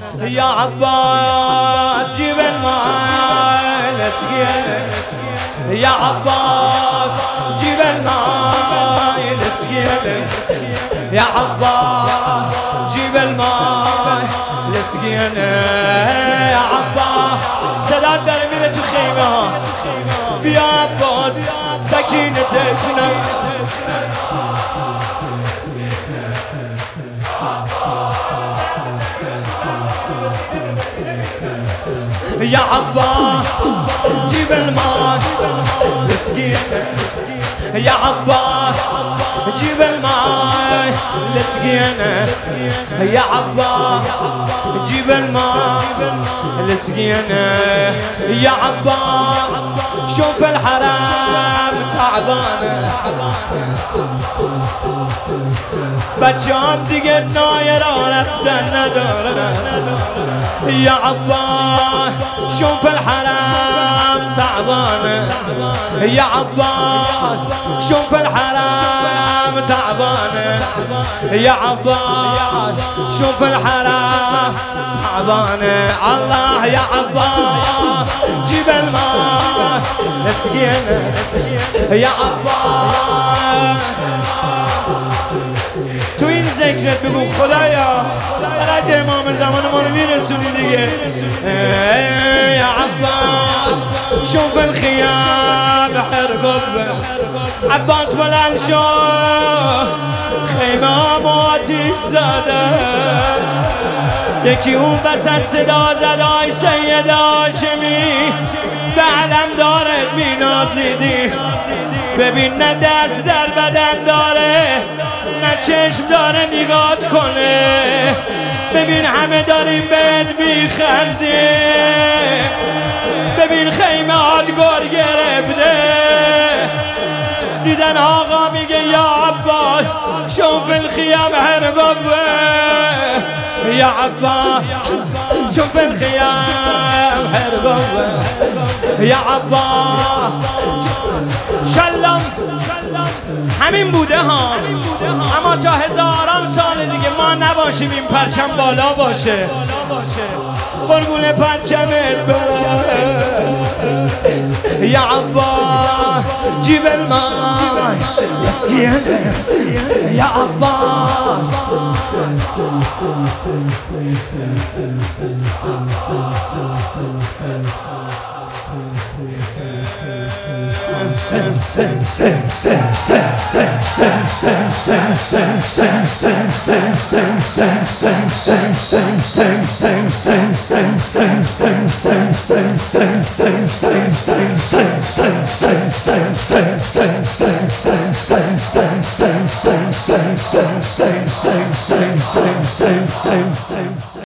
يا عباس جيب الماء لسقينا يا عباس جيب الماء لسقينا يا عباس جيب الماء لسقينا يا عباس سلام در میره تو خیمه بیا عباس سکینتش يا عباس جيب الماء لسقينا يا عباس جيب الماء لسقينا يا عباس جيب الماء لسقينا يا عباس شوف الحرام تعبانه بچه‌ام دیگه نای را رفتن نداره يا عباس شوف الحرام تعبانه يا عباس شوف الحرام تعبانه يا عباس شوف الحرام تعبانه الله يا عباس جيب الماء اسقينا يا عباس تو این ذکرت بگو خدایا فرج امام زمان ما رو میرسونی دیگه یا عباس شوف الخیام حرقب عباس بلند شو خیمه آتیش زده یکی اون وسط صدا زد آی سید هاشمی به علم دارت مینازیدی ببین نه دست در بدن داره نه چشم داره نگات کنه ببین همه داریم بهت میخندیم ببین خیمه هات گر گرفته دیدن آقا میگه یا عباس شوف الخیام هرگوه یا عباس شوف الخیام هرگوه یا عباس شلم همین بوده ها اما تا هزاران سال دیگه ما نباشیم این پرچم بالا باشه قربون پرچمت بره یا عباس جیب الماء يسقينا يا عباس